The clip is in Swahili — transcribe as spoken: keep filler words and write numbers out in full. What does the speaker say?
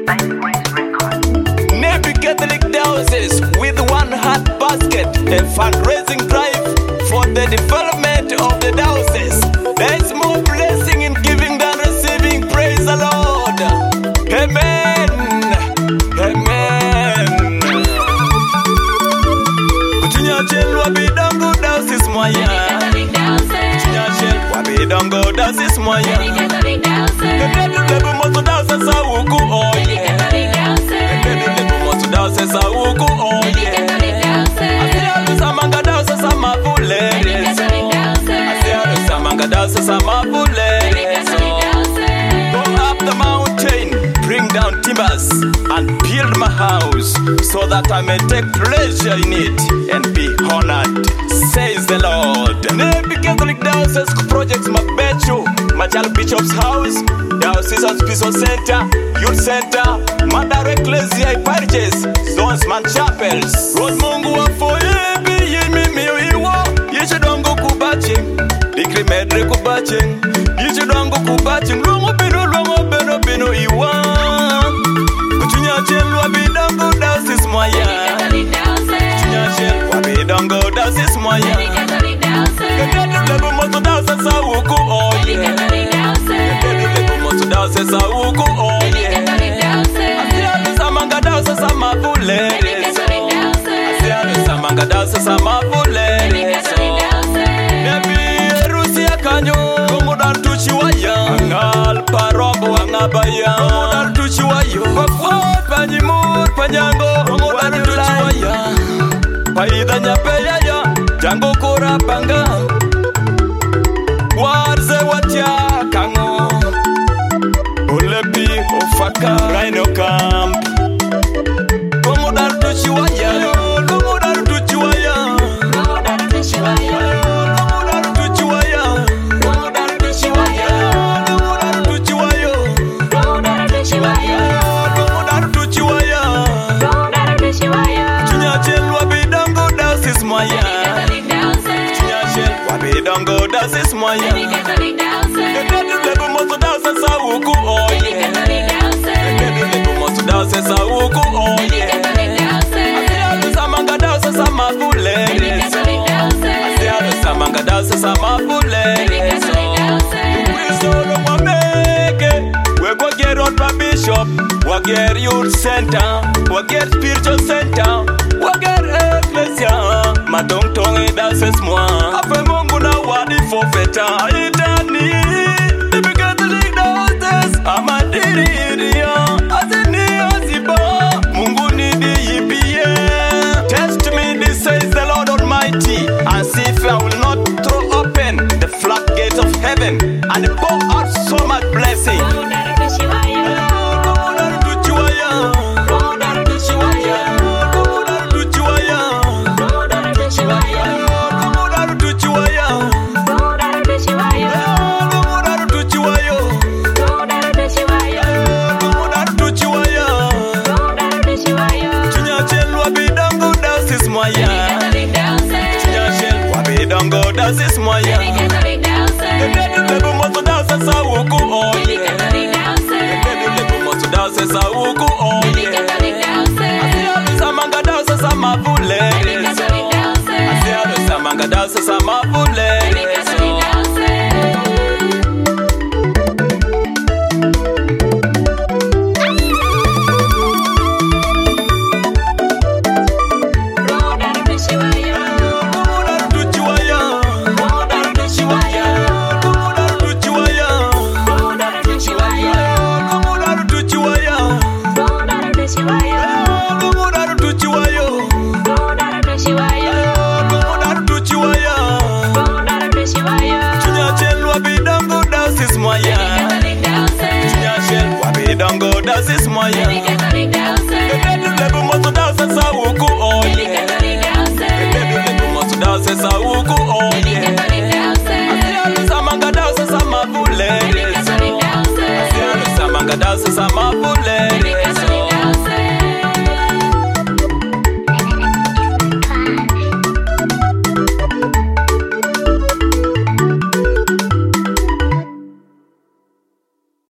Nappy Catholic Diocese with one heart basket, a fundraising drive for the development of the diocese. There is more blessing in giving than receiving. Praise the Lord. Amen. Amen. Kuchinyachel wabidongo diocese mwaya. Kuchinyachel wabidongo diocese mwaya. Kekedu lebu moto diocese awuku oye. Kekedu lebu moto diocese awuku oye. Asialu samanga diocese amavule. Asialu samanga diocese amavule. Go up the mountain, bring down timbers, and build my house, so that I may take pleasure in it and be honored, says the Lord. Nappy Catholic Diocese projects Mabechu, Machal Bishop's House, Diocese Hospital Center, Youth Center, Mandar Ecclesia Parishes, Zones Man Chapels, Road Mungu wa Foebi, Yimi Miwa, Yishidongo Kubaching, Dikri Medre Kubaching, Yishidongo Kubaching, Lungo Bino, Lungo Bino Bino Iwa. Kuchinyachel wabidongo diocese mwaya. Kuchinyachel wabidongo diocese mwaya. Kekedu lebu moto diocese awuku oye. Kekedu lebu moto diocese awuku oye. Asialu samanga diocese amavule. Asialu samanga diocese amavule. Nebi erusia kanyo kongo dan tuchiwaya. Angal parombo angabaya. Kongo dan tuchiwayo. Pakwa panyimur panyango kongo dan tuchiwaya. Paida nyapeya ya jango kora panga. Warze watia kango. Olepi ofaka Rhino Camp. Kongo dan tuchiwaya. Kongo dan tuchiwaya. Kongo dan tuchiwaya. Wabidongo diocese mwaya. Kekedu lebu moto diocese awuku oye. Kekedu lebu moto diocese awuku oye. Asialu samanga diocese amavule. Asialu samanga diocese amavule. Ukrisolo mwameke. Wego gerot pa bishop. Wager youth center. Wager spiritual center. Wager ecclesia. Madong tongi diocese mwa. Afe Mungu na wadi forfeta itani. Nappy Catholic Diocese amadiri iria. Azini aziba. Mungu nidi yipie. Test me, this says the Lord Almighty, and see if I will not throw open the floodgates of heaven and pour out so much blessing. Diocese mwaya. Kekedu lebu moto diocese awuku oye. Kekedu lebu moto diocese awuku oye. Asialu samanga diocese amavule. Asialu samanga diocese amavule. Wabidongo diocese mwaya.